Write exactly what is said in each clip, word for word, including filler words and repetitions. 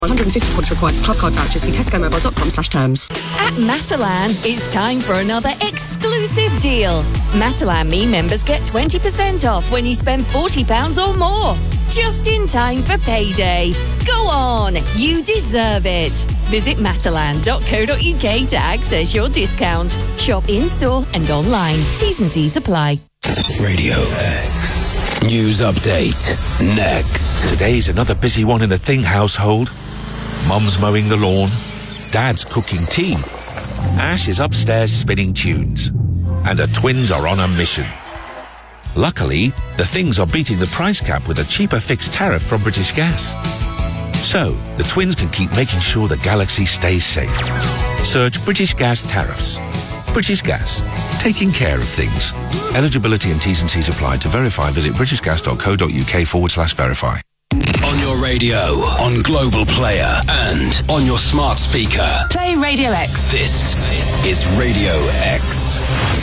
one hundred fifty points required for club card vouchers. See tescomobile.com slash terms. At Matalan, it's time for another exclusive deal. Matalan Me members get twenty percent off when you spend forty pounds or more. Just in time for payday. Go on, you deserve it. Visit matalan dot co dot uk to access your discount. Shop in-store and online. T's and C's apply. Radio X. News update. Next. Today's another busy one in the Thing household. Mum's mowing the lawn. Dad's cooking tea. Ash is upstairs spinning tunes. And the twins are on a mission. Luckily, the Things are beating the price cap with a cheaper fixed tariff from British Gas. So, the twins can keep making sure the galaxy stays safe. Search British Gas tariffs. British Gas. Taking care of things. Eligibility and T's and C's apply. To verify, visit britishgas.co.uk forward slash verify. On your radio, on Global Player, and on your smart speaker. Play Radio X. This is Radio X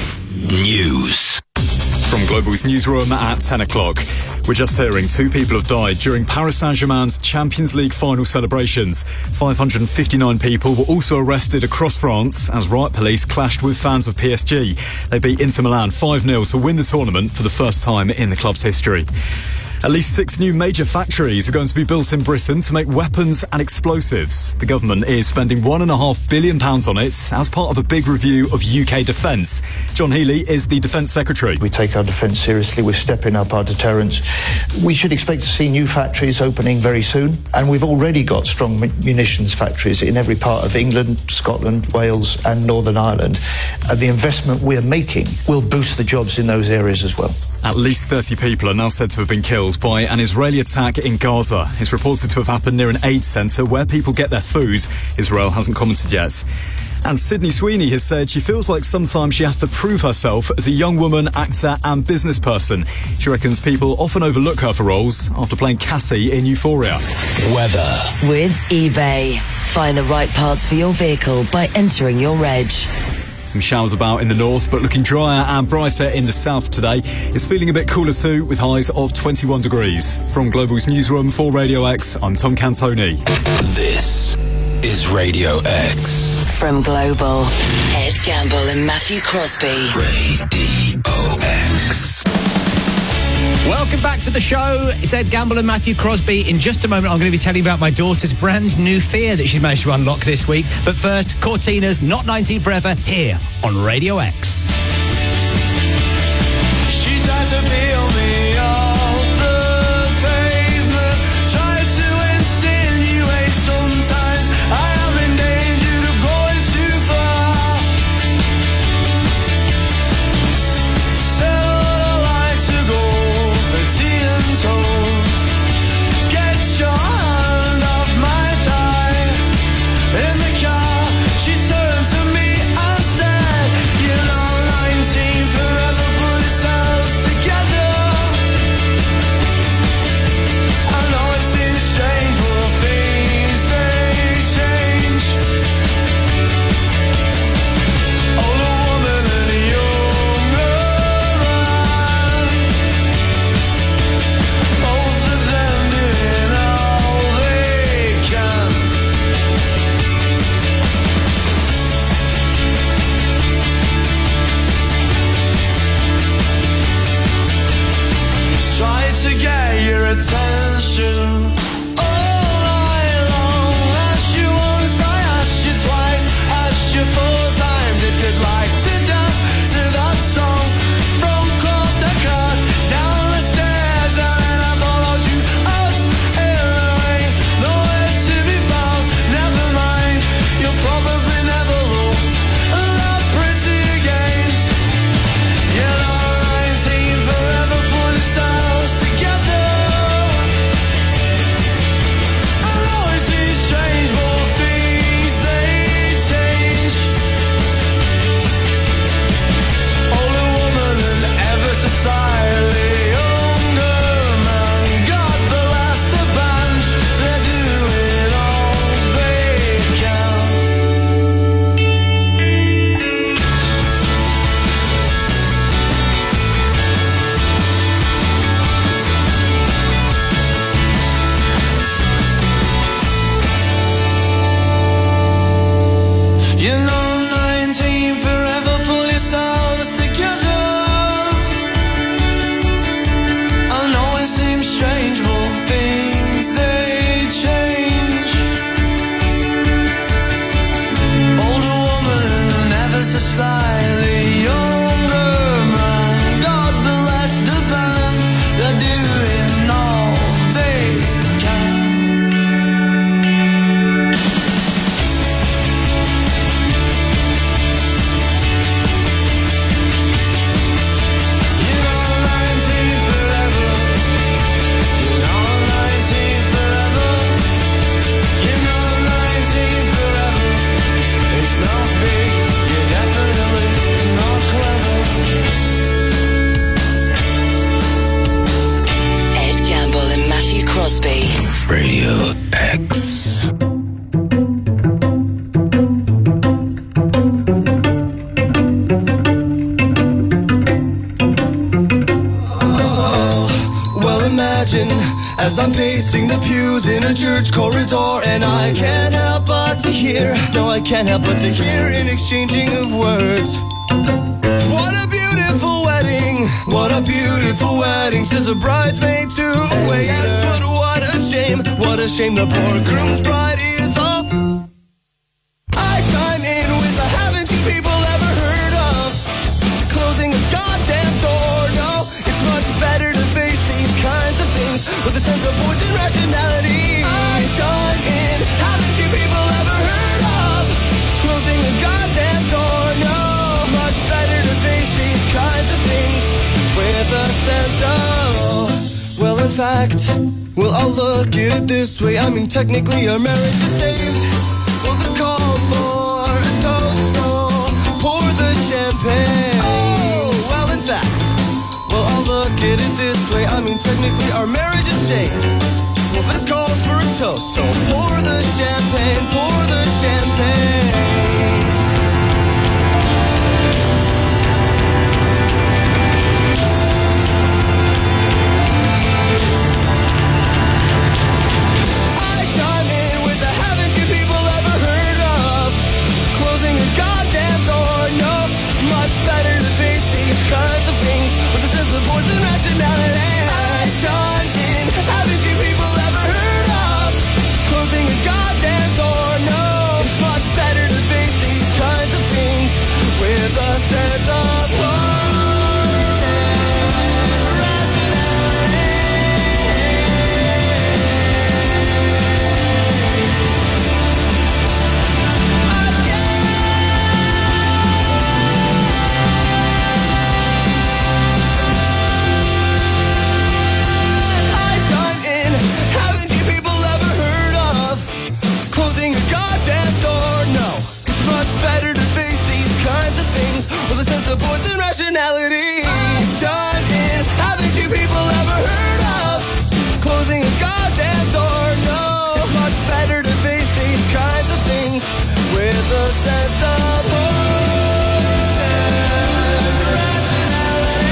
News. From Global's newsroom at ten o'clock. We're just hearing two people have died during Paris Saint-Germain's Champions League final celebrations. five hundred fifty-nine people were also arrested across France as riot police clashed with fans of P S G. They beat Inter Milan five nil to win the tournament for the first time in the club's history. At least six new major factories are going to be built in Britain to make weapons and explosives. The government is spending one and a half billion pounds on it as part of a big review of U K defence. John Healey is the Defence Secretary. We take our defence seriously. We're stepping up our deterrence. We should expect to see new factories opening very soon. And we've already got strong munitions factories in every part of England, Scotland, Wales and Northern Ireland. And the investment we're making will boost the jobs in those areas as well. At least thirty people are now said to have been killed by an Israeli attack in Gaza. It's reported to have happened near an aid centre where people get their food. Israel hasn't commented yet. And Sydney Sweeney has said she feels like sometimes she has to prove herself as a young woman, actor and business person. She reckons people often overlook her for roles after playing Cassie in Euphoria. Weather. With eBay. Find the right parts for your vehicle by entering your reg. Some showers about in the north, but looking drier and brighter in the south today. It's feeling a bit cooler too, with highs of twenty-one degrees. From Global's newsroom for Radio X, I'm Tom Cantoni. This is Radio X. From Global, Ed Gamble and Matthew Crosby. Radio X. Welcome back to the show. It's Ed Gamble and Matthew Crosby. In just a moment, I'm going to be telling you about my daughter's brand new fear that she's managed to unlock this week. But first, Cortina's Not nineteen Forever here on Radio X. She tried to peel me off the pavement, tried to insinuate sometimes I am in danger of going too far. Still I like to go for tea and toast. Get your hand off my thigh. In the car she turned to me and said, you know door, and I can't help but to hear. No, I can't help but to hear an exchanging of words. What a beautiful wedding, what a beautiful wedding, says a bridesmaid to a waiter. Yes, but what a shame, what a shame the poor groom's bride is all. I chime in with a haven't you people ever heard of closing a goddamn door? No, it's much better to face these kinds of things with a sense of poison rationality. I chime in, haven't you people ever heard of closing a goddamn door? No, it's much better to face these kinds of things with a sense of, well, in fact, well, I'll look at it this way. I mean, technically our marriage is saved. Well, this calls for a toast, so pour the champagne. Oh, well, in fact, well, I'll look at it this way. I mean, technically our marriage is saved. Well, this calls for a toast, so pour the champagne, pour the champagne. I chime in with the haven't you people ever heard of closing a goddamn door? No, it's much better to face these kinds of things with a sense of poison rationality. I chime in, haven't you people ever heard of closing a goddamn door? No, it's much better to face these kinds of things with a sense of poison rationality. I chime in, haven't you people ever heard of closing a goddamn door? No, it's much better to face these kinds of things with a sense of poison rationality. I chime in, haven't you people ever heard of closing a goddamn door? No, it's much better to face these kinds of things with a sense of poison rationality.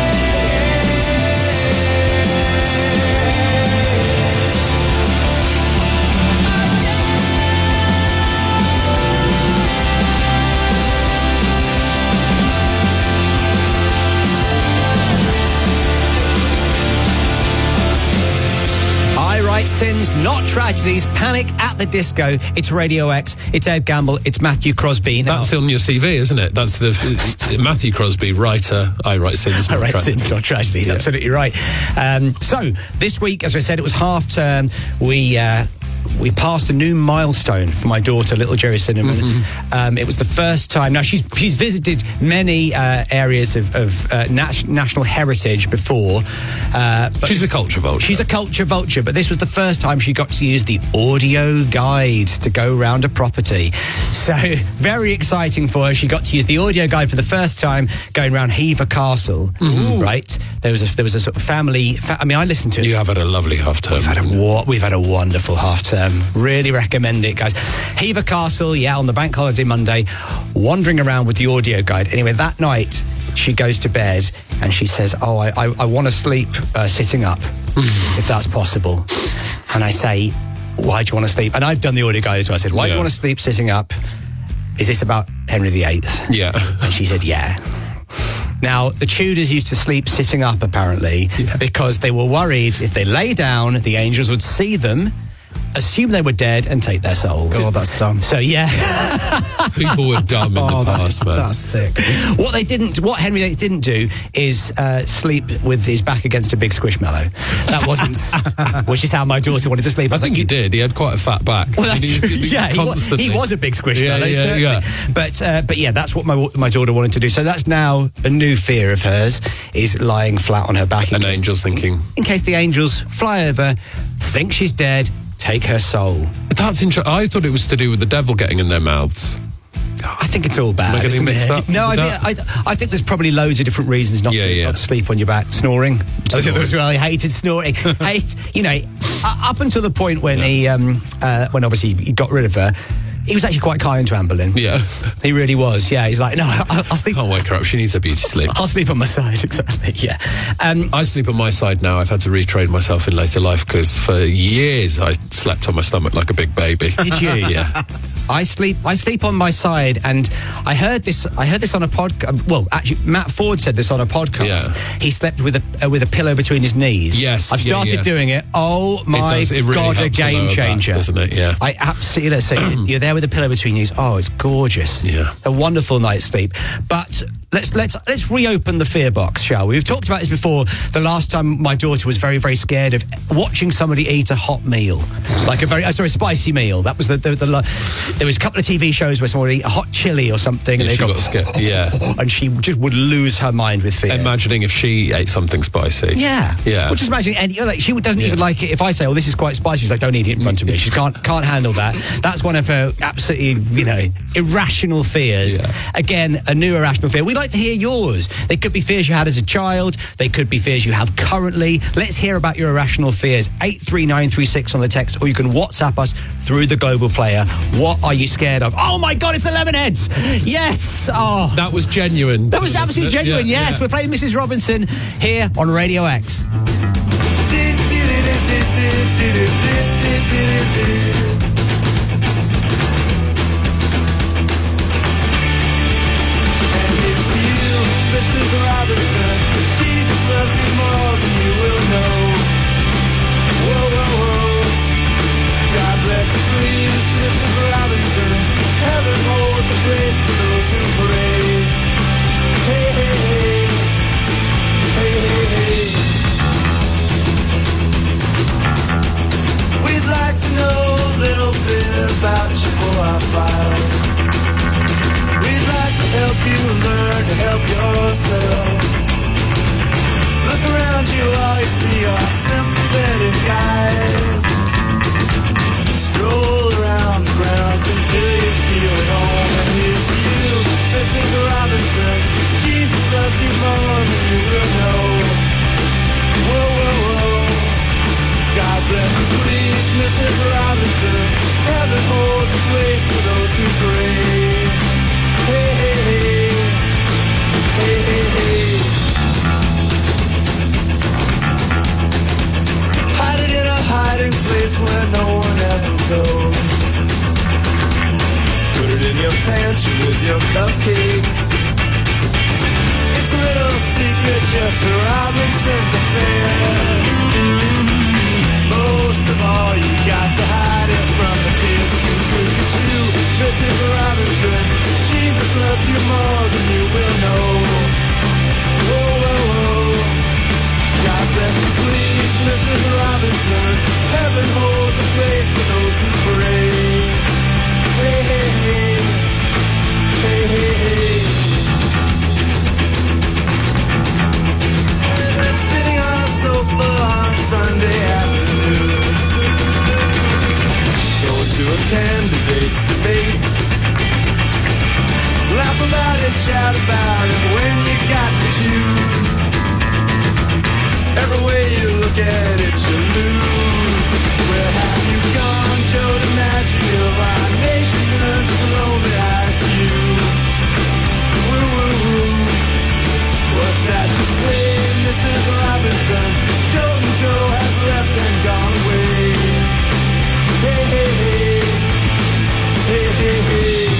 I write sins, not tragedies. Panic at the Disco. It's Radio X. It's Ed Gamble. It's Matthew Crosby. Now, That's on your C V, isn't it? That's the Matthew Crosby, writer. I write sins, I not write tragedies. sins, not tragedies. Yeah. Absolutely right. Um, so this week, as I said, it was half term. We uh, we passed a new milestone for my daughter, little Jerry Cinnamon. Mm-hmm. Um, it was the first time. Now she's she's visited many uh, areas of, of uh, nat- national heritage before. Uh, but She's a culture vulture. She's a culture vulture, but this was the first time she got to use the audio guide to go round a property. So very exciting for her. She got to use the audio guide for the first time, going around Hever Castle. Mm-hmm. Right? There was a, there was a sort of family. Fa- I mean, I listened to it. You have had a lovely half term. We've had a wa- we've had a wonderful half term. Really recommend it, guys. Hever Castle, yeah, on the bank holiday Monday, wandering around with the audio guide. Anyway, that night she goes to bed and she says, "Oh, I I, I want to sleep uh, sitting up, if that's possible." And I say, "Why do you want to sleep?" And I've done the audio guide as well. I said, "Why do Yeah. you want to sleep sitting up? Is this about Henry the Eighth?" Yeah. And she said, "Yeah." Now, the Tudors used to sleep sitting up, apparently, Yeah. because they were worried if they lay down, the angels would see them, assume they were dead, and take their souls. God, that's dumb. So, yeah. People were dumb in Oh, the that past, is- man. that's thick. What they didn't, what Henry the Eighth didn't do is uh, sleep with his back against a big squishmallow. That wasn't, which is how my daughter wanted to sleep. I think he did. He had quite a fat back. Well, that's, He was- yeah, he was, constantly- he was a big squishmallow, Yeah, yeah, certainly. yeah. But uh, but yeah, that's what my my daughter wanted to do. So that's now a new fear of hers, is lying flat on her back. in And case- angels thinking. in case the angels fly over, think she's dead, take her soul. But that's interesting. I thought it was to do with the devil getting in their mouths. I think it's all bad. Am I getting isn't mixed it? up No, I, with mean, that? I, I think there's probably loads of different reasons not, Yeah, to, yeah. not to sleep on your back. Snoring. Those are those who I hated snoring. Hate, you know, uh, up until the point when he, um, uh, when obviously he got rid of her, he was actually quite kind to Anne Boleyn. Yeah. He really was, yeah. He's like, no, I'll, I'll sleep. Can't wake her up. She needs a beauty sleep. I'll sleep on my side, exactly, yeah. Um, I sleep on my side now. I've had to retrain myself in later life because for years I slept on my stomach like a big baby. Did you? Yeah. I sleep. I sleep on my side, and I heard this. I heard this on a podcast. Well, actually, Matt Ford said this on a podcast. Yeah. He slept with a uh, with a pillow between his knees. Yes, I've yeah, started yeah. doing it. Oh my It does, it really god, a helps to game lower changer, back, doesn't it? Yeah. I absolutely. Let's say you're there with a pillow between your knees. Oh, it's gorgeous. Yeah. A wonderful night's sleep. But let's let's let's reopen the fear box, shall we? We've talked about this before. The last time my daughter was very very scared of watching somebody eat a hot meal, like a very uh, sorry spicy meal. That was the, the, the, the there was a couple of T V shows where someone would eat a hot chili or something, and Yeah, they she go, got scared. Yeah. and she just would lose her mind with fear. Imagining if she ate something spicy. Yeah, Yeah. Well, just imagine, and you know, like she doesn't Yeah. even like it. If I say, "Oh, this is quite spicy," she's like, "Don't eat it in front of me." She can't can't handle that. That's one of her absolutely, you know, irrational fears. Yeah. Again, a new irrational fear. We'd like to hear yours. They could be fears you had as a child. They could be fears you have currently. Let's hear about your irrational fears. Eight three nine three six on the text, or you can WhatsApp us through the Global Player. What are you scared of? Oh my God, it's the Lemonheads! Yes. Oh, That was genuine. that was wasn't absolutely it? genuine. Yeah, Yes, yeah. we're playing Missus Robinson here on Radio X. Missus Robinson, Jesus loves you more than you will know. Whoa, whoa, whoa. God bless you, please, Missus Robinson. Heaven holds a place for those who pray. Hey, hey, hey. Hey, hey, hey. We'd like to know a little bit about you for our files. We'd like to help you learn to help yourself. Look around you, all you see are sympathetic guys. Stroll around the grounds until you feel at home. And here's to you, Missus Robinson. Jesus loves you more than you will know. Whoa, whoa, whoa. God bless you, please, Missus Robinson. Heaven holds a place for those who pray. Hey, hey, hey. Hey, hey, hey. Hide it in a hiding place where no one ever goes. Put it in your pantry with your cupcakes. It's a little secret, just a Robinson's affair. Most of all, you got to hide it from the kids. Look at you, Missus Robinson. Jesus loves you more than you will know. Whoa, whoa, whoa. God bless you, please, Missus Robinson. Heaven holds a place for those who pray. Hey, hey, hey. Hey, hey, hey. Sitting on a sofa on a Sunday afternoon. Going to a candidate's debate. Laugh about it, shout about it when you got to choose. Every way you look at it, you lose. Where have you gone, Joe DiMaggio? Our nation turns its lonely eyes to you. Woo, woo, woo. What's that you say, Missus Robinson? Joe and Joe has left and gone away. Hey, hey, hey. Hey, hey, hey.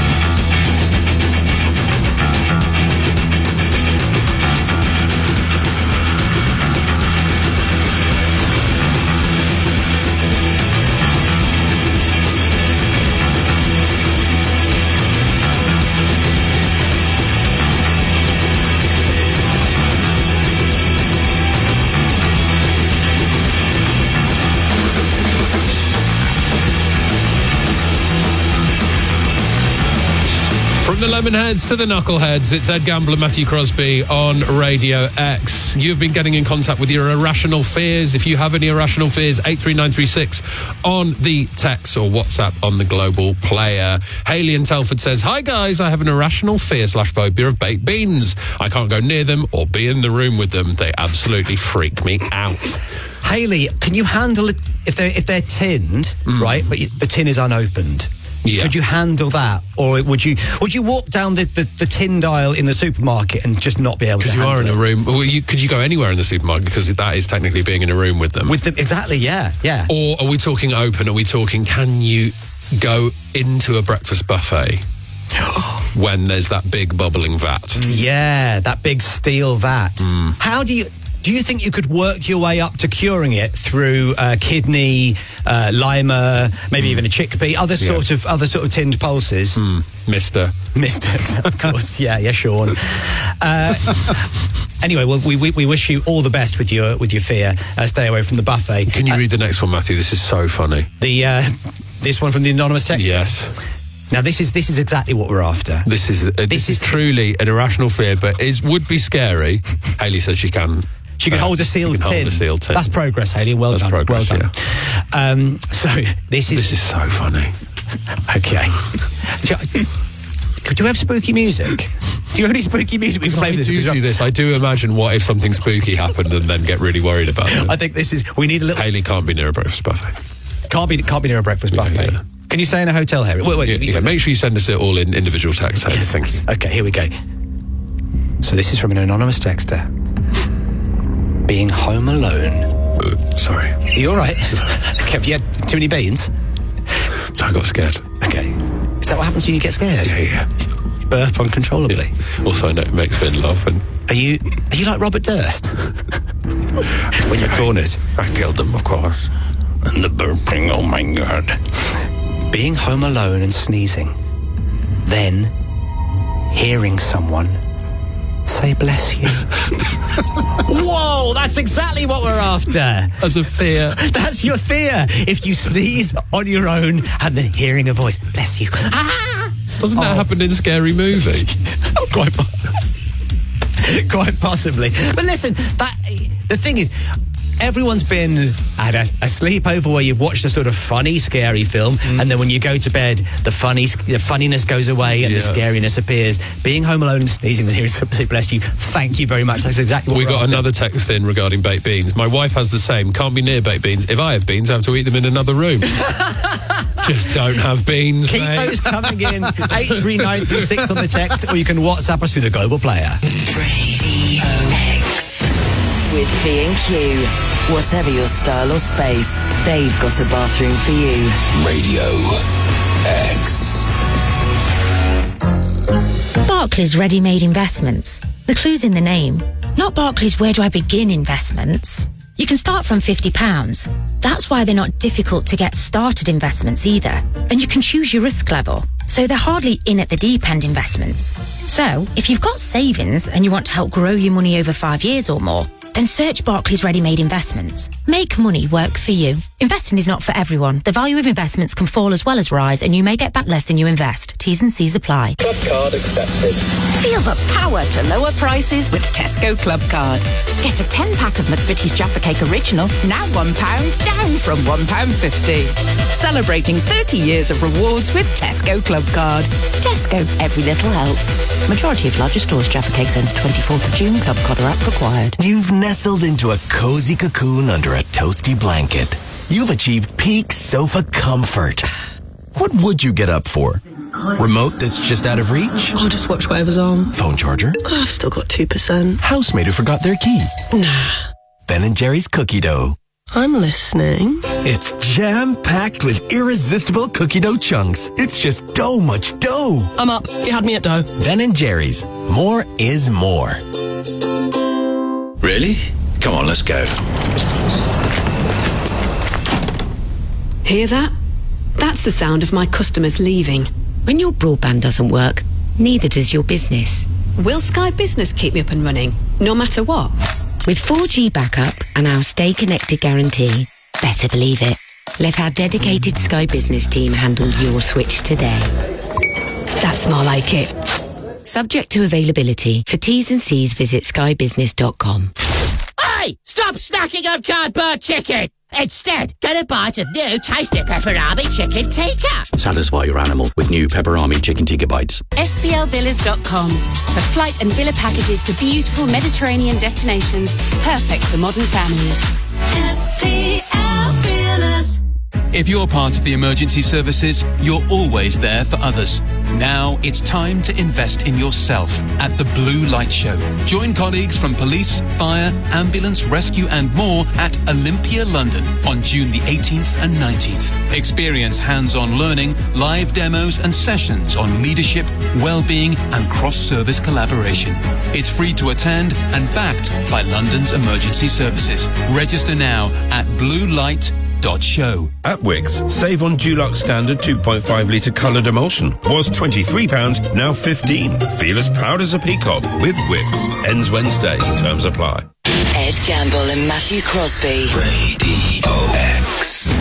From the Lemonheads to the Knuckleheads, it's Ed Gamble and Matthew Crosby on Radio X. You've been getting in contact with your irrational fears. If you have any irrational fears, eight three nine three six on the text or WhatsApp on the Global Player. Hayley in Telford says, "Hi guys, I have an irrational fear slash phobia of baked beans. I can't go near them or be in the room with them. They absolutely freak me out." Hayley, can you handle it if they're if they're tinned, Mm. right? But you, the tin is unopened. Yeah. Could you handle that? Or would you would you walk down the, the, the tin aisle in the supermarket and just not be able to Because you handle are in it? a room. Well, you, could you go anywhere in the supermarket? Because that is technically being in a room with them. With them, exactly, yeah, yeah. Or are we talking open? Are we talking, can you go into a breakfast buffet when there's that big bubbling vat? Yeah, that big steel vat. Mm. How do you... Do you think you could work your way up to curing it through uh, kidney, uh, lima, maybe mm. even a chickpea, other Yeah. sort of other sort of tinned pulses? Mm. Mister. Mister, of course. Yeah, yeah, Sean. Uh, anyway, well, we, we we wish you all the best with your with your fear. Uh, stay away from the buffet. Can you uh, read the next one, Matthew? This is so funny. The uh, this one from the anonymous text. Yes. Now this is this is exactly what we're after. This is uh, this, This is, is- truly an irrational fear, but is would be scary. Hayley says she can. She can uh, hold a sealed she can tin. Hold a sealed tin. That's progress, Hayley. Well That's done. progress, well done. Um, so this is This is so funny. okay. do, you, do you have spooky music? Do you have any spooky music we can play I with do this? do this. I do imagine what if something spooky happened and then get really worried about it. I think this is. We need a little. Hayley can't be near a breakfast buffet. Can't be can't be near a breakfast buffet. yeah. Can you stay in a hotel, Harry? Wait, wait. Yeah, yeah, make sure you send us it all in individual text. Hayley. Thank you. Okay, here we go. So this is from an anonymous texter. Being home alone. Uh, sorry. Are you all right? Have you had too many beans? I got scared. Okay. Is that what happens when you get scared? Yeah, yeah. You burp uncontrollably. Yeah. Also, I know it makes Finn laugh. And Are you are you like Robert Durst? When you're cornered. I killed them, of course. And the burping, oh my God. Being home alone and sneezing. Then hearing someone say bless you. Whoa, that's exactly what we're after. As a fear. That's your fear. If you sneeze on your own and then hearing a voice, bless you. Ah! Doesn't that Oh. happen in Scary Movie? Quite, po- quite possibly. But listen, that the thing is, everyone's been at a, a sleepover where you've watched a sort of funny, scary film, Mm. and then when you go to bed, the funny, the funniness goes away and Yeah. the scariness appears. Being home alone and sneezing, and hearing somebody say bless you. Thank you very much. That's exactly what We we're got after. another text in regarding baked beans. My wife has the same. Can't be near baked beans. If I have beans, I have to eat them in another room. Just don't have beans, Keep mate. those coming in. eight three nine three six on the text, or you can WhatsApp us through the Global Player. Radio X. With B and Q. Whatever your style or space, they've got a bathroom for you. Radio X. Barclays Ready-Made Investments. The clue's in the name. Not Barclays Where Do I Begin Investments. You can start from fifty pounds. That's why they're not difficult to get started investments either. And you can choose your risk level. So they're hardly in at the deep end investments. So if you've got savings and you want to help grow your money over five years or more, then search Barclays Ready-Made Investments. Make money work for you. Investing is not for everyone. The value of investments can fall as well as rise, and you may get back less than you invest. T's and C's apply. Club card accepted. Feel the power to lower prices with Tesco Club Card. Get a ten pack of McVitie's Jaffa Cake Original, now one pound, down from one pound fifty. Celebrating thirty years of rewards with Tesco Club Card. Tesco, every little helps. Majority of larger stores, Jaffa Cakes ends twenty-fourth of June. Club Card or app required. You've nestled into a cozy cocoon under a toasty blanket. You've achieved peak sofa comfort. What would you get up for? Remote that's just out of reach? I'll just watch whatever's on. Phone charger? Oh, I've still got two percent. Housemate who forgot their key? Nah. Ben and Jerry's cookie dough. I'm listening. It's jam-packed with irresistible cookie dough chunks. It's just dough much dough. I'm up. You had me at dough. Ben and Jerry's. More is more. Really? Come on, let's go. Hear that? That's the sound of my customers leaving. When your broadband doesn't work, neither does your business. Will Sky Business keep me up and running, no matter what? With four G backup and our Stay Connected guarantee, better believe it. Let our dedicated Sky Business team handle your switch today. That's more like it. Subject to availability. For T's and C's, visit sky business dot com. Hey, stop snacking on cardboard chicken! Instead, get a bite of new tasty pepperami chicken tikka. Satisfy your animal with new pepperami chicken tikka bites. S B L villas dot com for flight and villa packages to beautiful Mediterranean destinations, perfect for modern families. S P L Villas. If you're part of the emergency services, you're always there for others. Now it's time to invest in yourself at the Blue Light Show. Join colleagues from police, fire, ambulance, rescue and more at Olympia, London on June the eighteenth and nineteenth. Experience hands-on learning, live demos and sessions on leadership, well-being and cross-service collaboration. It's free to attend and backed by London's emergency services. Register now at blue light dot show. At Wickes, save on Dulux Standard two point five litre coloured emulsion. Was twenty-three pounds, now fifteen. Feel as proud as a peacock with Wickes. Ends Wednesday. Terms apply. Ed Gamble and Matthew Crosby. Radio X.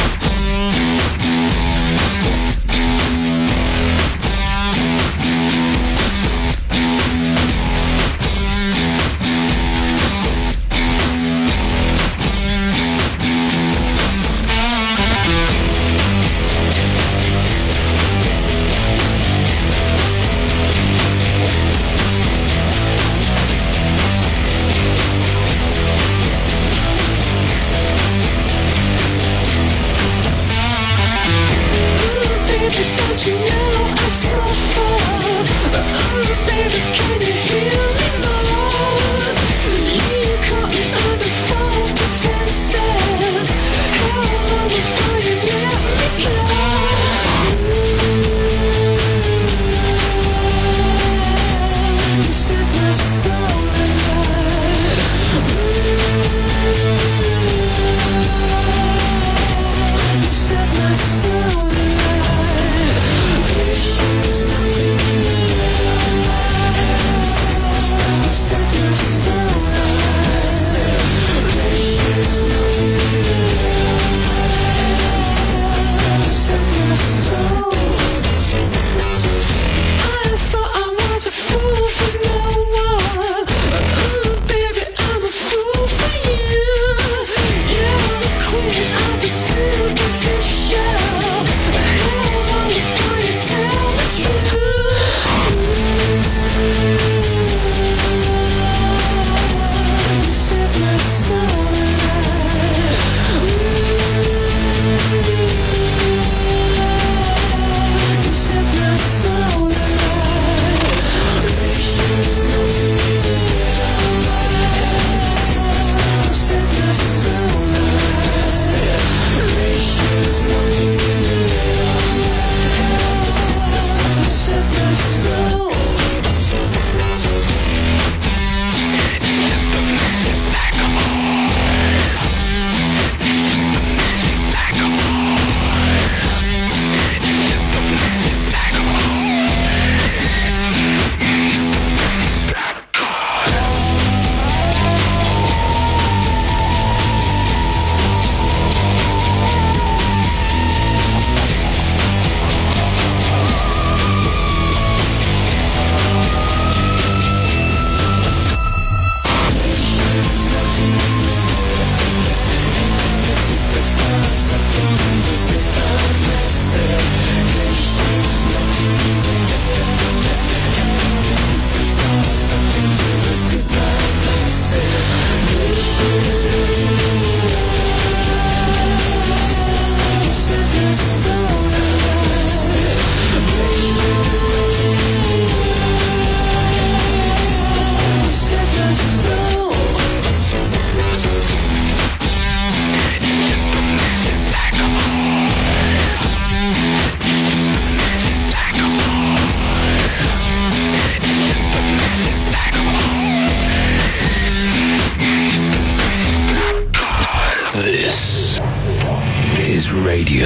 Radio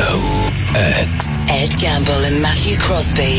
X. Ed Gamble and Matthew Crosby.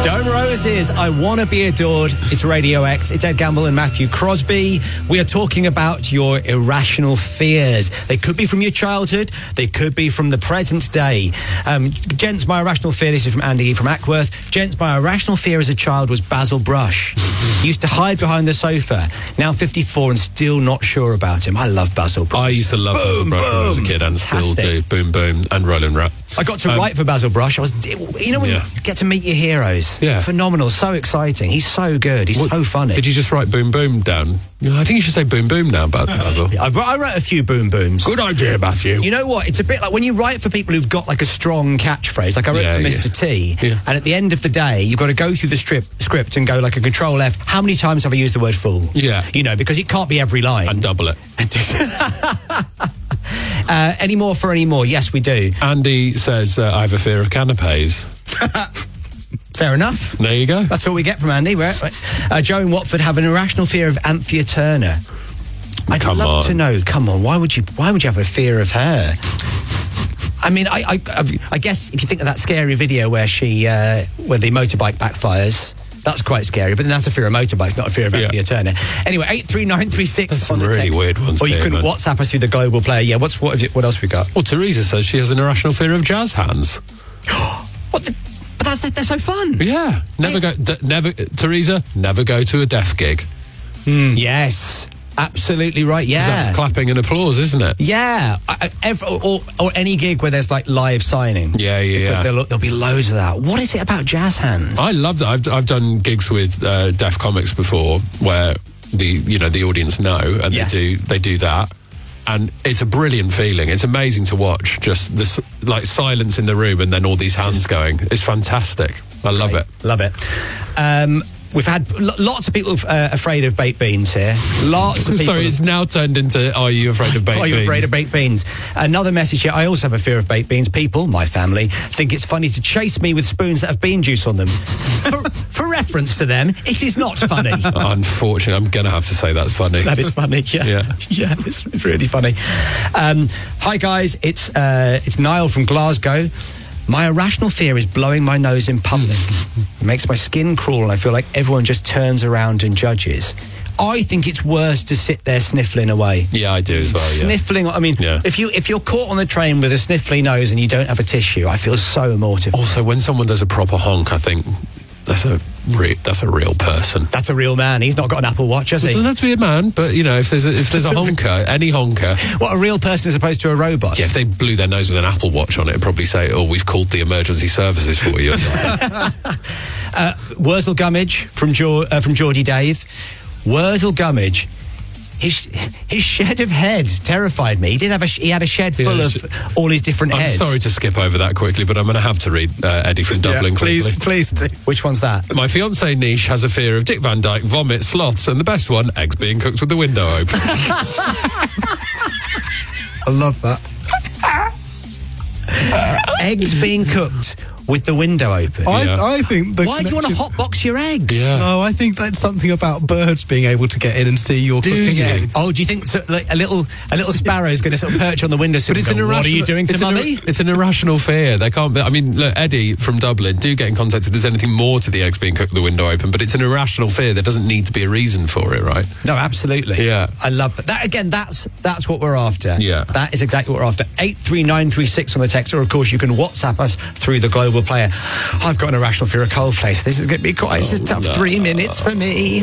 Stone Roses, I Want to Be Adored. It's Radio X. It's Ed Gamble and Matthew Crosby. We are talking about your irrational fears. They could be from your childhood. They could be from the present day. Um, gents, my irrational fear, this is from Andy from Ackworth. Gents, my irrational fear as a child was Basil Brush. Used to hide behind the sofa. Now fifty-four and still not sure about him. I love Basil Brush. I used to love Basil Brush when I was a kid and still do. Boom Boom and Roland Rat. I got to Um, write for Basil Brush. I was, you know, when Yeah. you get to meet your heroes. Yeah. Phenomenal. So exciting. He's so good. He's so funny. Did you just write Boom Boom down? I think you should say Boom Boom now about Basil. I wrote, I wrote a few boom booms. Good idea, Matthew. You know what? It's a bit like when you write for people who've got like a strong catchphrase. Like I wrote Yeah, for yeah. Mister T, Yeah. and at the end of the day, you've got to go through the strip, script and go like a Control F. How many times have I used the word fool? Yeah. You know, because it can't be every line. And double it. uh, any more for any more? Yes, we do. Andy says, uh, I have a fear of canapes. Fair enough. There you go. That's all we get from Andy. Right, right. Uh, Joe in Watford have an irrational fear of Anthea Turner. I'd Come love on. to know. Come on, why would you? Why would you have a fear of her? I mean, I, I, I guess if you think of that scary video where she, uh, where the motorbike backfires, that's quite scary. But then that's a fear of motorbikes, not a fear of Yeah. Anthea Turner. Anyway, eight three nine three six There's on some the really text. weird ones Or you there, can man. WhatsApp us through the Global Player. Yeah, what's what? Have you, what else we got? Well, Teresa says she has an irrational fear of jazz hands. What? The, but that's they're so fun. Yeah. Never go. D- never. Teresa, never go to a deaf gig. Mm, yes, absolutely right. 'Cause Yeah, That's clapping and applause, isn't it? Yeah, I, I, ev- or, or any gig where there's like live signing. Yeah, yeah, Because yeah. there'll, there'll be loads of that. What is it about jazz hands? I love that. I've I've done gigs with uh, deaf comics before, where the you know the audience know and Yes. they do they do that, and it's a brilliant feeling. It's amazing to watch. Just this like silence in the room and then all these hands going. It's fantastic. I love it. Love it. Um, we've had l- lots of people uh, afraid of baked beans here. Lots of people. Sorry, it's now turned into Are you afraid of baked Are you beans? afraid of baked beans? Another message here. I also have a fear of baked beans. People, my family, think it's funny to chase me with spoons that have bean juice on them. for, for reference to them, it is not funny. Unfortunately, I'm going to have to say that's funny. That is funny. Yeah, Yeah. yeah, it's really funny. Um, hi guys, it's uh, it's Niall from Glasgow. My irrational fear is blowing my nose in public. It makes my skin crawl, and I feel like everyone just turns around and judges. I think it's worse to sit there sniffling away. Yeah, I do as well. Yeah. Sniffling. I mean, Yeah. if you if you're caught on the train with a sniffly nose and you don't have a tissue, I feel so mortified. Also, when someone does a proper honk, I think that's a re- that's a real person. That's a real man. He's not got an Apple Watch, has It he? doesn't have to be a man, but you know, if there's a, if there's a honker, any honker. What, a real person as opposed to a robot? Yeah, if they blew their nose with an Apple Watch on it, it'd probably say, "Oh, we've called the emergency services for you." Uh, Wurzel Gummidge from Geor- uh, from Geordie Dave. Wurzel Gummidge. His his shed of heads terrified me. He did have a sh- he had a shed full Yeah, of sh- all his different I'm heads. sorry to skip over that quickly, but I'm going to have to read uh, Eddie from Dublin quickly. please do. Which one's that? My fiancée Niche has a fear of Dick Van Dyke, vomit, sloths, and the best one, eggs being cooked with the window open. I love that. Eggs being cooked with the window open. I, I think. The Why do you want to connection- hotbox your eggs? No, I think that's something about birds being able to get in and see your cooking you? eggs. Oh, do you think so, like, a little a little sparrow's going to sort of perch on the windowsill? But it's and an go, irrational. What are you doing to it's an mummy? ir- it's an irrational fear. They can't. Be, I mean, look, Eddie from Dublin, do get in contact if there's anything more to the eggs being cooked with the window open. But it's an irrational fear. There doesn't need to be a reason for it, right? No, absolutely. Yeah. I love that. That again, that's that's what we're after. Yeah. That is exactly what we're after. Eight three nine three six on the text, or of course you can WhatsApp us through the Global Player. I've got an irrational fear of Coldplay. This is going to be quite it's a tough no. three minutes for me.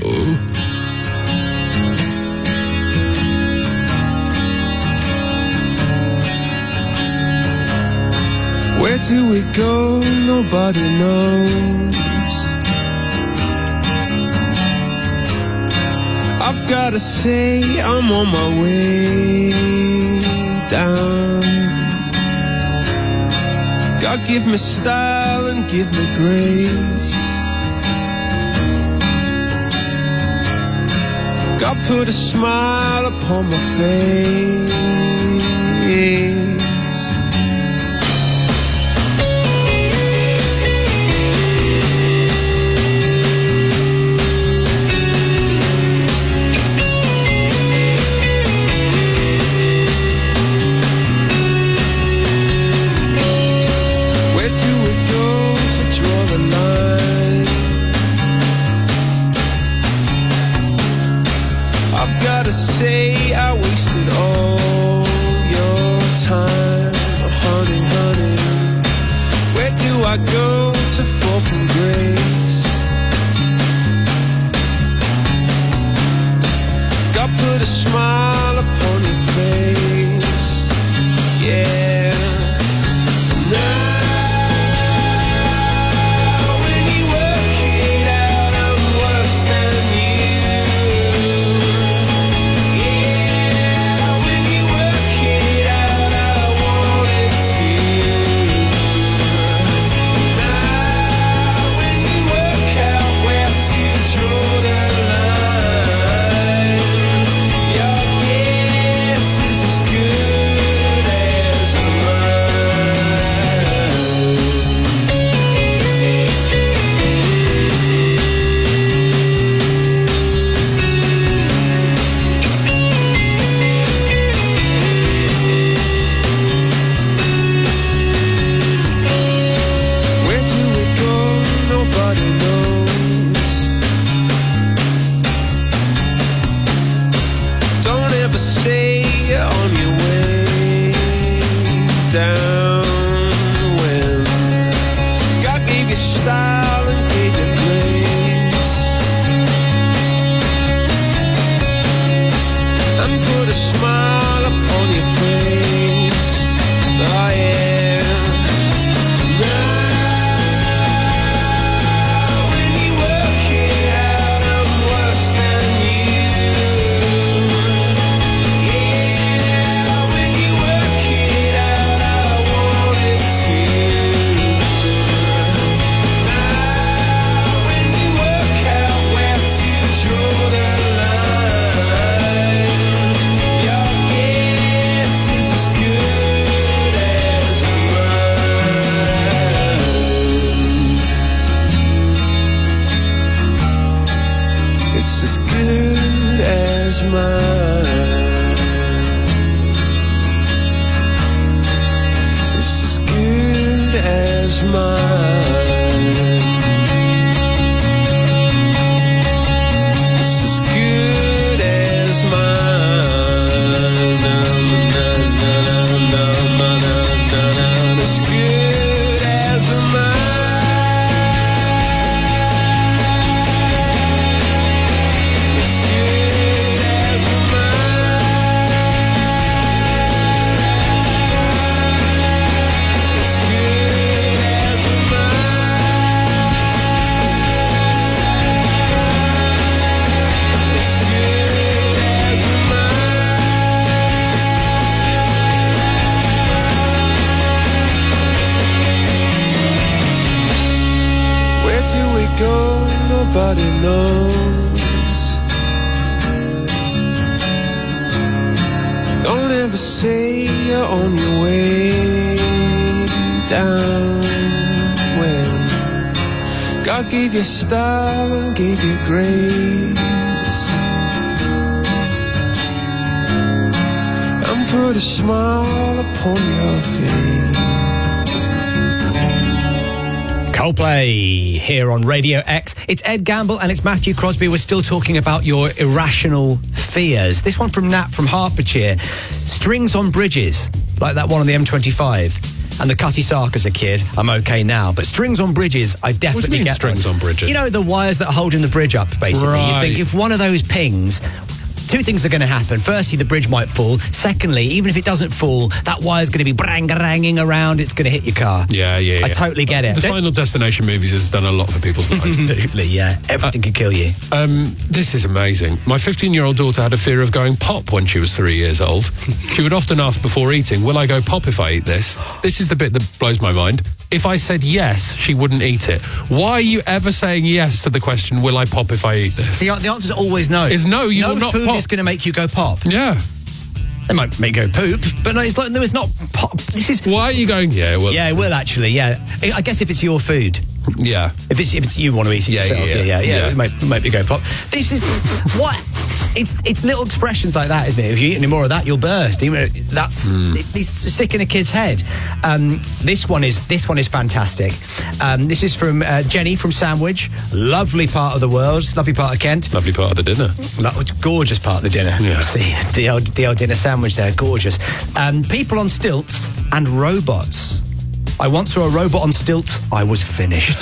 Where do we go? Nobody knows. I've gotta say, I'm on my way down. God give me style and give me grace. God put a smile upon my face. Where do we go to draw the line? I go to fall from grace? God put a smile upon your face, yeah. Now when you work it out, I'm worse than you. Yeah, when you work it out, I wanted to. Now when you work out where to draw the line, your guess is as good as where do we go? Nobody knows. Don't ever say you're on your way down when God gave you style and gave you grace and put a smile upon your face. Oh yeah. Now when you work it out, I'm worse than you. Yeah, when you work it out, I wanted to. Now when you work out where to draw the line, your guess is as good as mine. It's as good as mine. It's as good as mine. It's as good as mine. Na, na, na, na, na, na, na, na. As good as mine. As good as mine. As good as mine. As good as mine. Where do we go? Nobody knows. Don't ever say you're on your way down when God gave you style and gave you grace and put a smile upon your face. Coldplay here on Radio X. It's Ed Gamble and it's Matthew Crosby. We're still talking about your irrational fears. This one from Nat from Hertfordshire. Strings on bridges, like that one on the M twenty-five. And the Cutty Sark as a kid, I'm okay now. But strings on bridges, I definitely What do you mean get strings them. on bridges? You know, the wires that are holding the bridge up, basically. Right. You think if one of those pings, two things are going to happen. Firstly, the bridge might fall. Secondly, even if it doesn't fall, that wire's going to be brang-a-ranging around. It's going to hit your car. Yeah, yeah, I yeah. totally get it. The Don't- Final Destination movies has done a lot for people's lives. Absolutely, yeah. Everything can kill you. Um, this is amazing. My fifteen-year-old daughter had a fear of going pop when she was three years old. She would often ask before eating, will I go pop if I eat this? This is the bit that blows my mind. If I said yes, she wouldn't eat it. Why are you ever saying yes to the question, will I pop if I eat this? The, the answer's always no. Is no, you no will not food pop. is going to make you go pop. Yeah. It might make you go poop, but no, it's like, no, it's not pop. This is... Why are you going, yeah, well... Yeah, it will actually, yeah. I guess if it's your food. Yeah. If it's if it's, you want to eat it Yeah, yourself, yeah, yeah, yeah, yeah, yeah. It might, might be go pop. This is what it's it's little expressions like that, isn't it? If you eat any more of that, you'll burst. Even that's Hmm. it, it's stick in a kid's head. Um, this one is this one is fantastic. Um, this is from uh, Jenny from Sandwich. Lovely part of the world, lovely part of Kent. Lovely part of the dinner. Lo- gorgeous part of the dinner. Yeah. See the old the old dinner sandwich there, gorgeous. Um, people on stilts and robots. I once saw a robot on stilts. I was finished.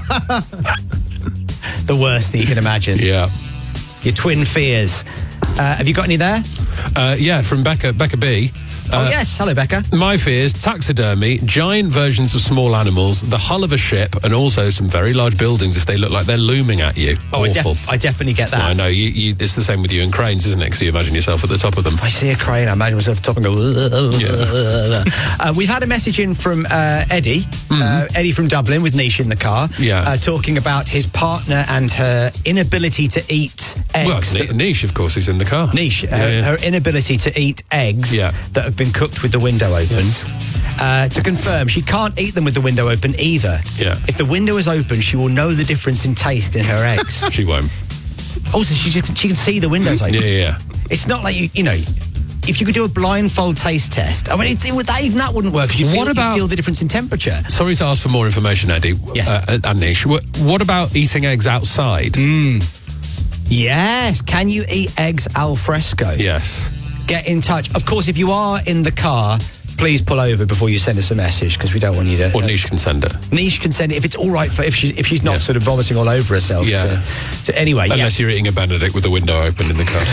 The worst thing you can imagine. Yeah. Your twin fears. Uh, have you got any there? Uh, yeah, from Becca, Becca B. Oh, Uh, yes. Hello, Becca. My fears, taxidermy, giant versions of small animals, the hull of a ship, and also some very large buildings if they look like they're looming at you. Oh, I, Awful. def- I definitely get that. I know. You, you, it's the same with you and cranes, isn't it? Because you imagine yourself at the top of them. If I see a crane, I imagine myself at the top and go... uh, we've had a message in from uh, Eddie, mm-hmm. uh, Eddie from Dublin with Nish in the car, yeah. uh, talking about his partner and her inability to eat eggs. Well, Nish, of course, is in the car. Nish, Yeah, her, yeah. her inability to eat eggs Yeah. that have been cooked with the window open. Yes. Uh, to confirm, she can't eat them with the window open either. Yeah. If the window is open, she will know the difference in taste in her eggs. She won't. Also, she just, she can see the windows open. Yeah, yeah, yeah. It's not like you, you know. If you could do a blindfold taste test, I mean, it, it, would- that, even that wouldn't work because you, feel- What about- you feel the difference in temperature. Sorry to ask for more information, Eddie. Yes. Uh, and Nish. What, what about eating eggs outside? Mm. Yes. Can you eat eggs al fresco? Yes. Get in touch. Of course, if you are in the car, please pull over before you send us a message because we don't want you to. Or Nish can send it. Nish can send it if it's all right for if she if she's not Yeah. sort of vomiting all over herself. Yeah. To, to, anyway, Unless yeah. you're eating a Benedict with the window open in the car.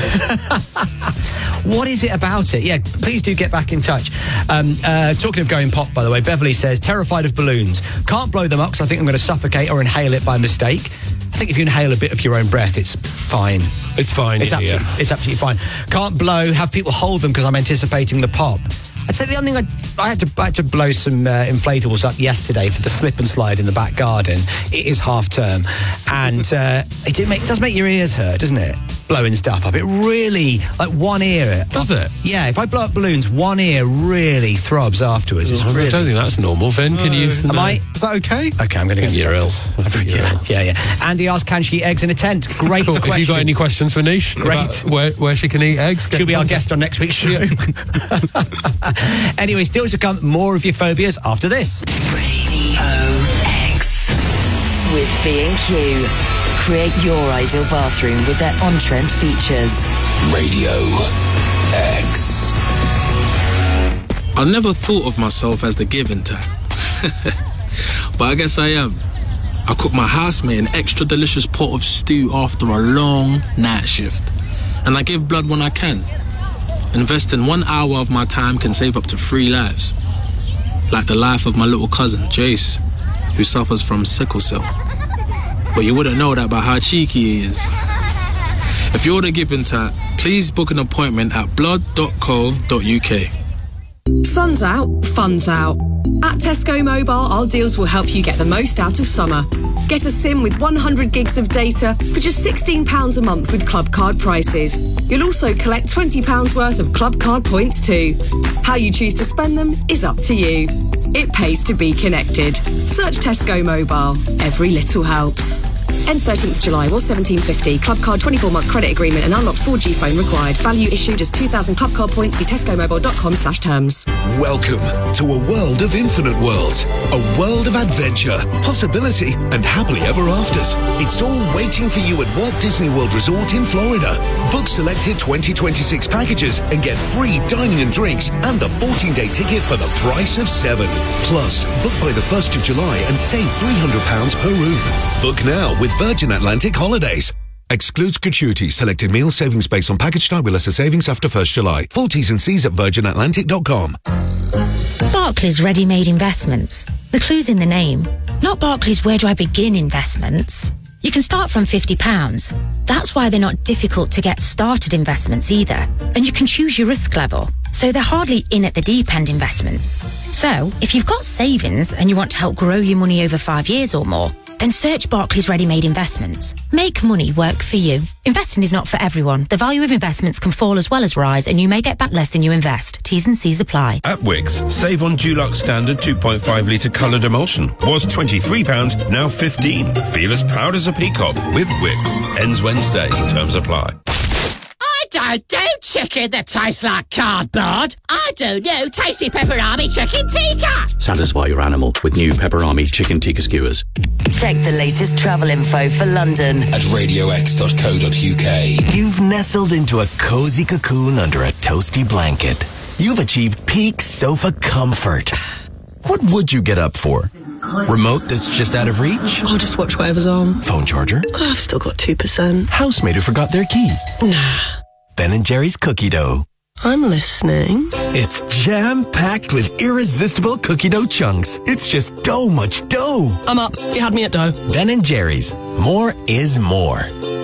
What is it about it? Yeah, please do get back in touch. Um, uh, talking of going pop, by the way, Beverly says, terrified of balloons. Can't blow them up because I think I'm going to suffocate or inhale it by mistake. I think if you inhale a bit of your own breath, it's fine. It's fine, It's, yeah, absolutely, yeah. it's absolutely fine. Can't blow, have people hold them because I'm anticipating the pop. I'd say the only thing I, I had to I had to blow some uh, inflatables up yesterday for the slip and slide in the back garden. It is half term, and uh, it, did make, it does make your ears hurt, doesn't it? Blowing stuff up. It really, like one ear. Does it? Yeah. If I blow up balloons, one ear really throbs afterwards. It's I really, don't think that's normal. Vin, can you? Am I? Is that okay? Okay, I'm going to go to the You're ill. doctors. I think you're yeah, ill. yeah, yeah. Andy asked, can she eat eggs in a tent? Great Cool. question. Have you got any questions for Nish? Great. About where, where she can eat eggs? Get She'll be our contact. guest on next week's show. Yeah. Anyway, still to come, more of your phobias after this. Radio X with B and Q. Create your ideal bathroom with their on-trend features. Radio X. I never thought of myself as the giving type. But I guess I am. I cook my housemate an extra delicious pot of stew after a long night shift. And I give blood when I can. Investing one hour of my time can save up to three lives. Like the life of my little cousin, Jace, who suffers from sickle cell. But you wouldn't know that by how cheeky he is. If you're the giving type, please book an appointment at blood dot co dot uk. Sun's out, fun's out. At Tesco Mobile, our deals will help you get the most out of summer. Get a SIM with one hundred gigs of data for just sixteen pounds a month with Club Card prices. You'll also collect twenty pounds worth of Club Card points too. How you choose to spend them is up to you. It pays to be connected. Search Tesco Mobile. Every little helps. Ends thirteenth of July, was seventeen fifty. Club Card twenty-four month credit agreement and unlocked four G phone required. Value issued as two thousand Club Card points. See tesco mobile dot com slash terms. Welcome to a world of infinite worlds. A world of adventure, possibility, and happily ever afters. It's all waiting for you at Walt Disney World Resort in Florida. Book selected twenty twenty-six packages and get free dining and drinks and a fourteen day ticket for the price of seven. Plus, book by the first of July and save three hundred pounds per room. Book now with Virgin Atlantic Holidays. Excludes gratuity. Selected meal savings based on package type with lesser savings after first July. Full T's and C's at virgin atlantic dot com. Barclays Ready-Made Investments. The clue's in the name. Not Barclays Where Do I Begin Investments. You can start from fifty pounds. That's why they're not difficult to get started investments either. And you can choose your risk level. So they're hardly in at the deep end investments. So if you've got savings and you want to help grow your money over five years or more, then search Barclays Ready-Made Investments. Make money work for you. Investing is not for everyone. The value of investments can fall as well as rise, and you may get back less than you invest. T's and C's apply. At Wickes, save on Dulux Standard two point five litre coloured emulsion. Was twenty-three pounds, now fifteen. Feel as proud as a peacock with Wickes. Ends Wednesday. Terms apply. I don't do chicken that tastes like cardboard. I do new tasty pepperami chicken tikka. Satisfy your animal with new Pepperami chicken tikka skewers. Check the latest travel info for London at radio x dot co dot uk. You've nestled into a cozy cocoon under a toasty blanket. You've achieved peak sofa comfort. What would you get up for? Remote that's just out of reach? I'll just watch whatever's on. Phone charger? I've still got two percent. Housemate who forgot their key? Nah. Ben and Jerry's cookie dough. I'm listening. It's jam-packed with irresistible cookie dough chunks. It's just dough much dough. I'm up. You had me at dough. Ben and Jerry's. More is more.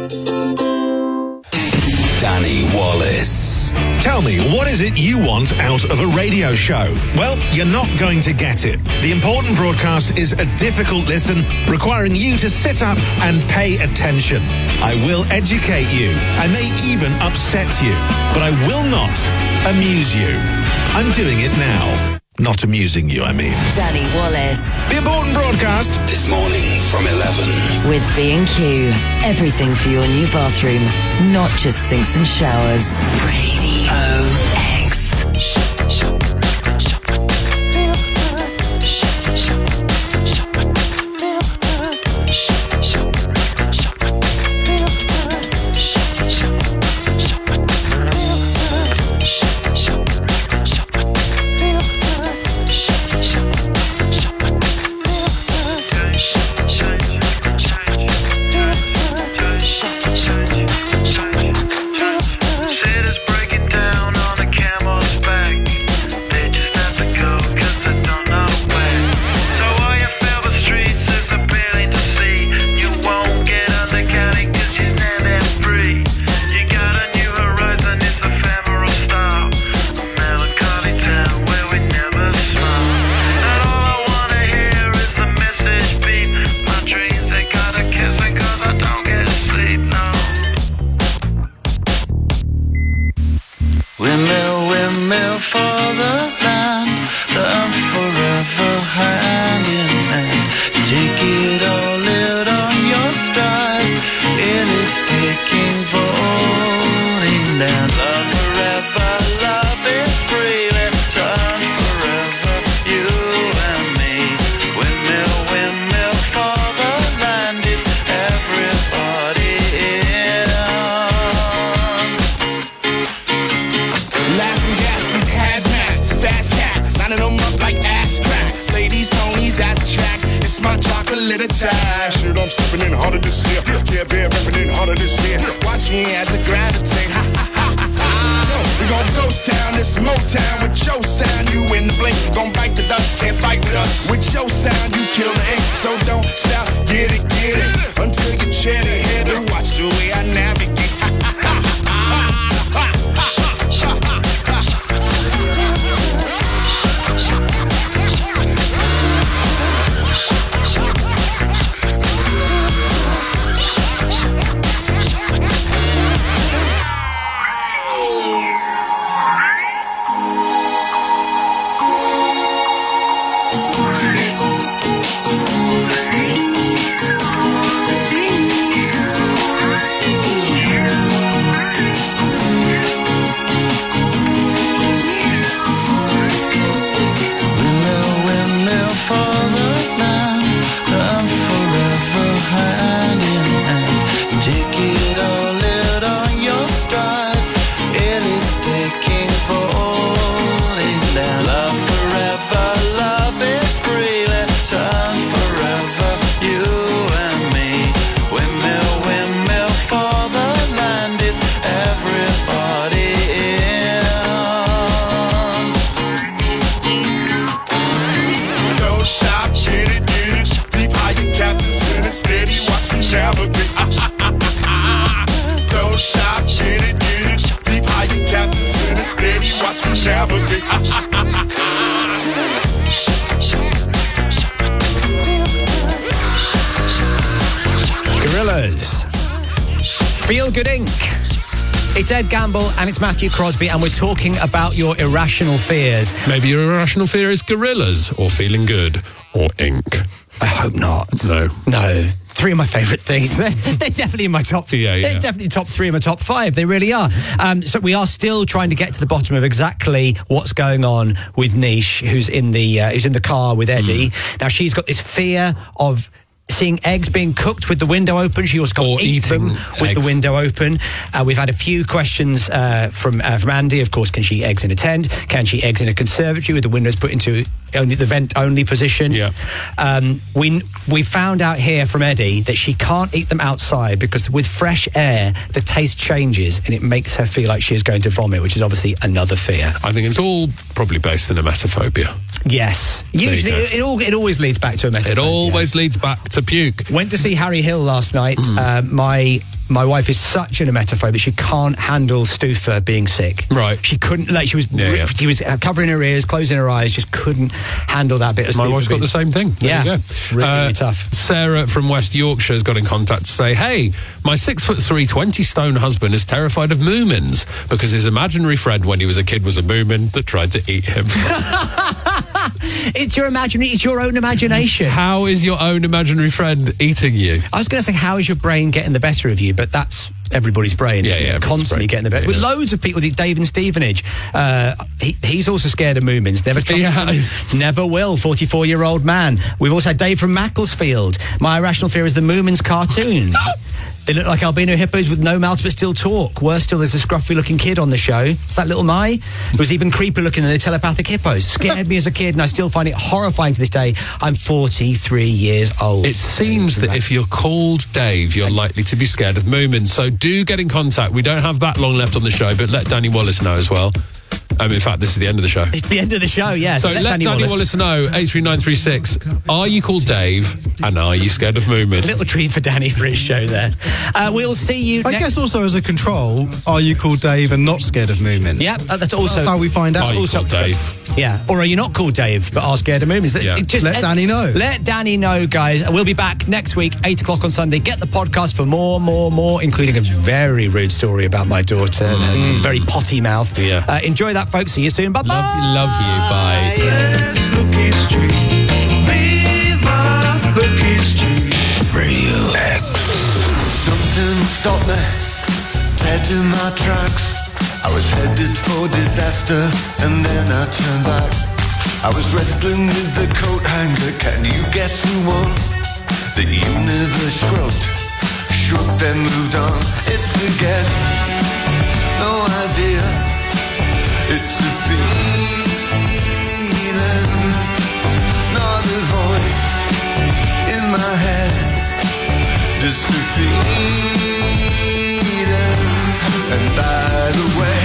Danny Wallace. Tell me, what is it you want out of a radio show? Well, you're not going to get it. The Important Broadcast is a difficult listen, requiring you to sit up and pay attention. I will educate you. I may even upset you, but I will not amuse you. I'm doing it now. Not amusing you, I mean. Danny Wallace. The Important Broadcast. This morning from eleven. With B and Q. Everything for your new bathroom. Not just sinks and showers. Radio X. Gorillaz. Feel Good Incorporated. It's Ed Gamble and it's Matthew Crosby, and we're talking about your irrational fears. Maybe your irrational fear is gorillas, or feeling good, or ink. I hope not. No. No. Three of my favourite things. They're, they're definitely in my top. Yeah, yeah. They're definitely top three in my top five. They really are. Um, so we are still trying to get to the bottom of exactly what's going on with Nish, who's in the uh, who's in the car with Eddie. Mm. Now she's got this fear of seeing eggs being cooked with the window open. She also can't eat them with eggs. the window open. Uh, we've had a few questions uh, from uh, from Andy. Of course, can she eat eggs in a tent? Can she eat eggs in a conservatory with the windows put into only the vent only position? Yeah. Um, we we found out here from Eddie that she can't eat them outside because with fresh air the taste changes and it makes her feel like she is going to vomit, which is obviously another fear. I think it's all probably based in emetophobia. Yes. There you Usually go. it, it, all, it always leads back to emetophobia. It always leads back to puke. Went to see Harry Hill last night. Mm. Uh, my my wife is such an emetophobe that she can't handle Stufa being sick. Right. She couldn't, like, she was Yeah, yeah. she was uh, covering her ears, closing her eyes, just couldn't handle that bit of My Stufa wife's got being- the same thing. There Yeah. you go. Really, Uh, really tough. Sarah from West Yorkshire has got in contact to say, hey, my six foot three, twenty stone husband is terrified of moomins because his imaginary friend when he was a kid was a moomin that tried to eat him. It's your imaginary, it's your own imagination. How is your own imaginary friend eating you? I was going to say, how is your brain getting the better of you? But that's everybody's brain, Yeah, isn't yeah, it? everybody's Constantly brain. getting the better. With Yeah. loads of people, Dave in Stevenage, uh, he, he's also scared of moomins. Never trusted Yeah. them. Never will. forty-four-year-old man. We've also had Dave from Macclesfield. My irrational fear is the Moomins cartoon. They look like albino hippos with no mouths but still talk. Worse still, there's a scruffy-looking kid on the show. It's that little Mai. It was even creepier-looking than the telepathic hippos. Scared me as a kid, and I still find it horrifying to this day. I'm forty-three years old. It seems that if you're called Dave, you're likely to be scared of moomins. So do get in contact. We don't have that long left on the show, but let Danny Wallace know as well. Um, in fact, this is the end of the show. It's the end of the show, yeah. So, let, Danny, Wallace. know, eight three nine three six, are you called Dave and are you scared of moomins? Little treat for Danny for his show there. Uh, we'll see you I next... guess also as a control, are you called Dave and not scared of moomins? Yeah, uh, that's also... That's how we find out. Are you also called Dave? Yeah. Or are you not called Dave, but are scared of moomins? Yeah. It just, Let Danny know. Let Danny know, guys. We'll be back next week, eight o'clock on Sunday. Get the podcast for more, more, more, including a very rude story about my daughter and a very potty mouth. Yeah. Uh, enjoy that, folks. See you soon. Bye-bye. Love, love you. Bye. Radio X. Something stopped me, dead in my tracks. I was headed for disaster, and then I turned back. I was wrestling with the coat hanger. Can you guess who won? The universe shrugged, shrugged then moved on. It's a guess, no idea. It's a feeling, not a voice in my head. Just a feeling, and by the way,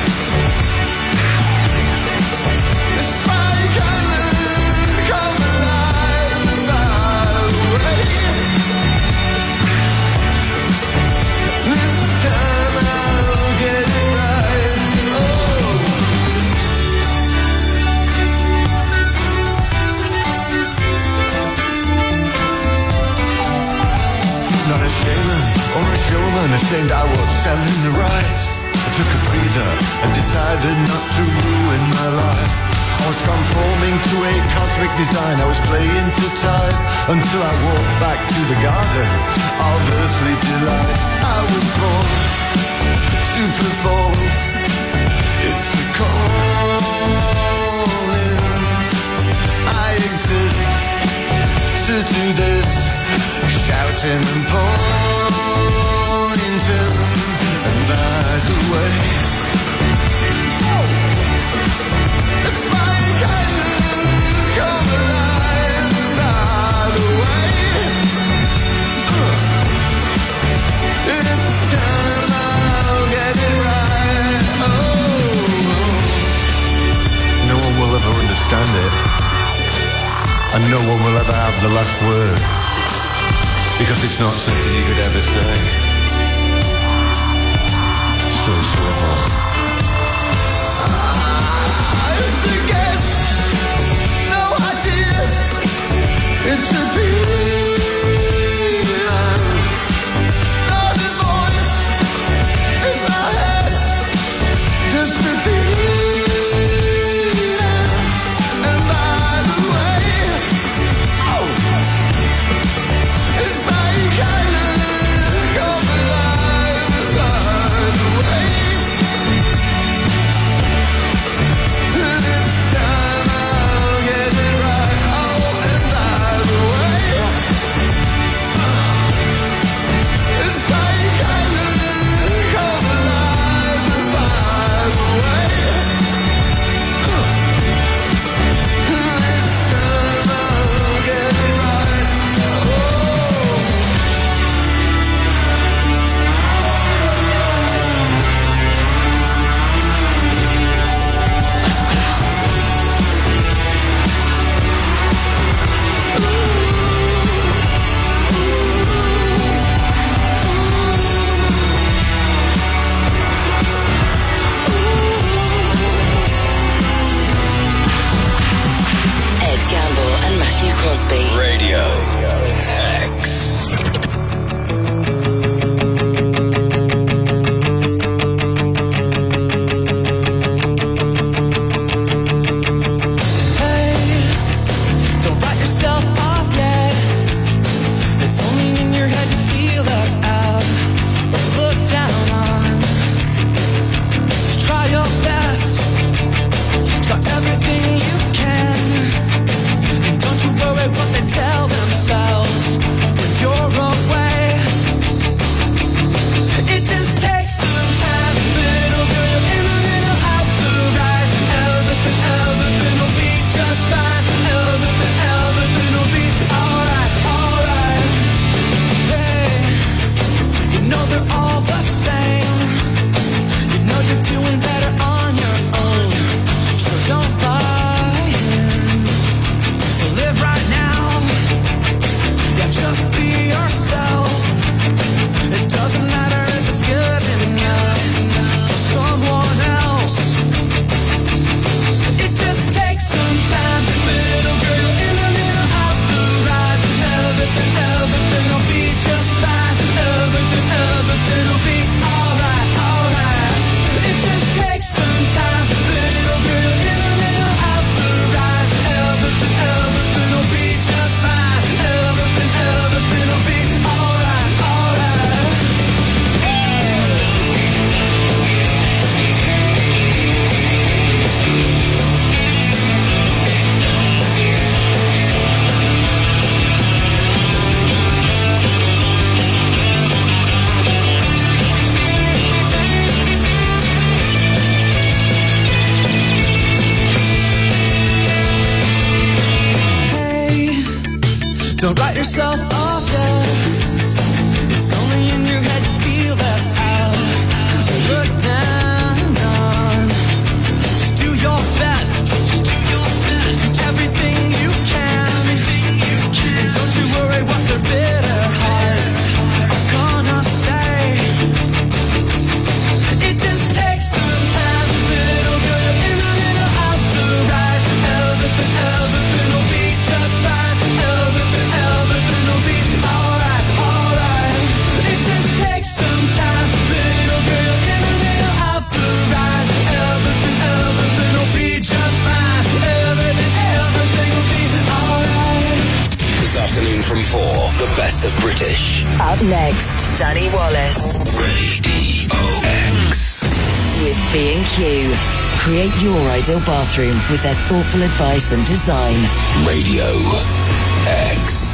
the spike cannon come alive. And by the way, this time I'll get it right. Not a shaman or a showman, ashamed I was selling the rights. I took a breather and decided not to ruin my life. I was conforming to a cosmic design. I was playing to time until I walked back to the garden of earthly delights. I was born to perform. It's a calling. I exist to do this, shouting and pointing. And by the way, it's my cannon come alive. And by the way, it's time I'll get it right. Oh, no one will ever understand it, and no one will ever have the last word, because it's not something you could ever say. So simple. Ah, it's a guess, no idea. It's a feeling, not a voice in my head. Just a feeling, and by the way, oh, it's my cannon come alive. By the way, this time yourself off, yeah. It's only in your head you feel left out or looked down on. Just do your best. Do everything you can. And don't you worry what their bitter hearts are gonna say. It just takes some time, little girl. You're in a little out the right. Everything, everything will be just fine. Everything, everything will be alright, alright. It just takes some time, little girl. You're in a little out the right. Everything, everything will be just fine. Everything, everything will be alright. This afternoon from four, the best of British. Up next, Danny Wallace. Radio X. With B and Q. Create your ideal bathroom with their thoughtful advice and design. Radio X.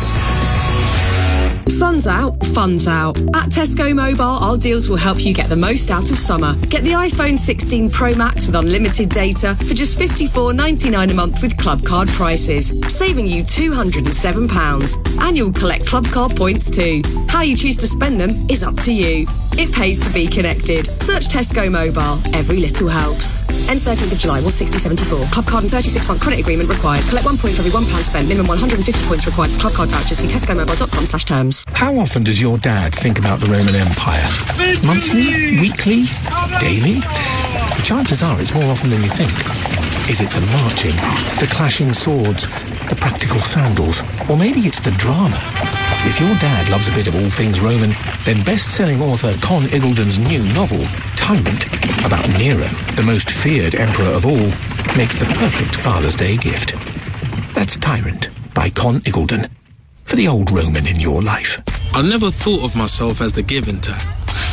Sun's out, fun's out. At Tesco Mobile, our deals will help you get the most out of summer. Get the iPhone sixteen Pro Max with unlimited data for just fifty-four ninety-nine a month with Club Card prices, saving you two hundred seven pounds. And you'll collect Club Card points too. How you choose to spend them is up to you. It pays to be connected. Search Tesco Mobile. Every little helps. Ends thirteenth of July, was sixty seventy-four. Club Card and thirty-six month credit agreement required. Collect one point for every one pound spent. Minimum one hundred fifty points required for Club Card vouchers. See tescomobile.com slash terms. How often does your dad think about the Roman Empire? Monthly? Weekly? Daily? The chances are it's more often than you think. Is it the marching, the clashing swords, the practical sandals, or maybe it's the drama? If your dad loves a bit of all things Roman, then best-selling author Con Iggulden's new novel, Tyrant, about Nero, the most feared emperor of all, makes the perfect Father's Day gift. That's Tyrant by Con Iggulden, for the old Roman in your life. I never thought of myself as the giving type.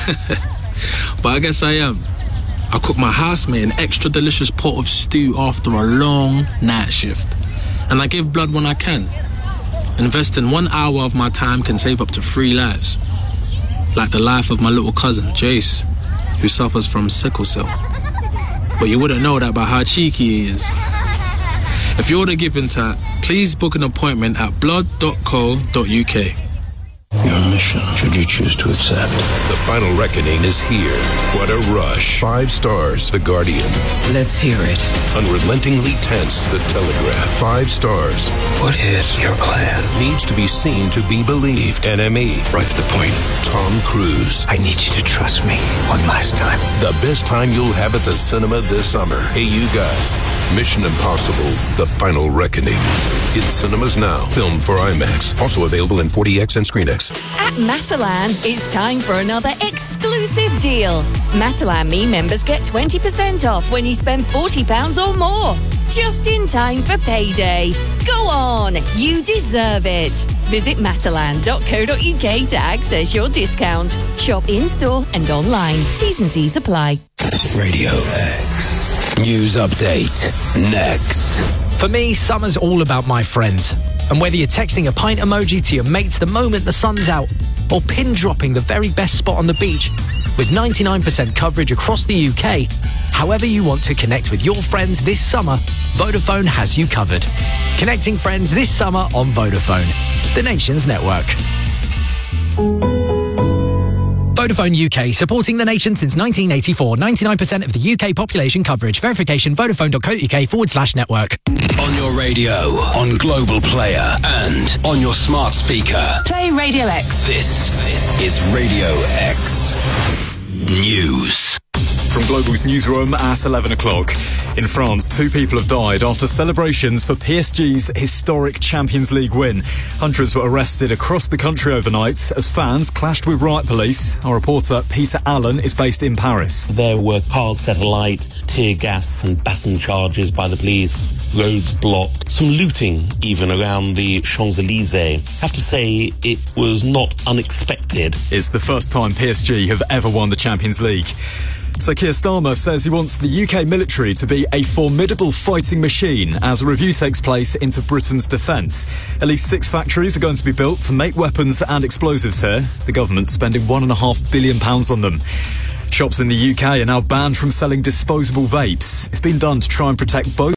But I guess I am. I cook my housemate an extra delicious pot of stew after a long night shift. And I give blood when I can. Investing one hour of my time can save up to three lives. Like the life of my little cousin, Jace, who suffers from sickle cell. But you wouldn't know that by how cheeky he is. If you're the giving type, please book an appointment at blood dot co dot uk. Your mission, should you choose to accept. The final reckoning is here. What a rush. Five stars, The Guardian. Let's hear it. Unrelentingly tense, The Telegraph. Five stars. What is your plan? Needs to be seen to be believed. N M E. Right to the point. Tom Cruise. I need you to trust me one last time. The best time you'll have at the cinema this summer. Hey, you guys. Mission Impossible, The Final Reckoning. In cinemas now. Filmed for IMAX. Also available in forty X and ScreenX. At Matalan, it's time for another exclusive deal. Matalan Me members get twenty percent off when you spend forty pounds or more. Just in time for payday. Go on, you deserve it. Visit matalan dot co dot uk to access your discount. Shop in-store and online. T's and C's apply. Radio X. News update. Next. For me, summer's all about my friends. And whether you're texting a pint emoji to your mates the moment the sun's out, or pin dropping the very best spot on the beach, with ninety-nine percent coverage across the U K, however you want to connect with your friends this summer, Vodafone has you covered. Connecting friends this summer on Vodafone, the nation's network. Vodafone U K, supporting the nation since nineteen eighty-four. ninety-nine percent of the U K population coverage. Verification, vodafone dot co dot uk forward slash network. On your radio, on Global Player, and on your smart speaker. Play Radio X. This is Radio X News. From Global's newsroom at eleven o'clock. In France, two people have died after celebrations for P S G's historic Champions League win. Hundreds were arrested across the country overnight as fans clashed with riot police. Our reporter Peter Allen is based in Paris. There were cars set alight, tear gas and baton charges by the police, roads blocked, some looting even around the Champs-Elysees. I have to say, it was not unexpected. It's the first time P S G have ever won the Champions League. So Keir Starmer says he wants the U K military to be a formidable fighting machine as a review takes place into Britain's defence. At least six factories are going to be built to make weapons and explosives here. The government's spending one and a half billion pounds on them. Shops in the U K are now banned from selling disposable vapes. It's been done to try and protect both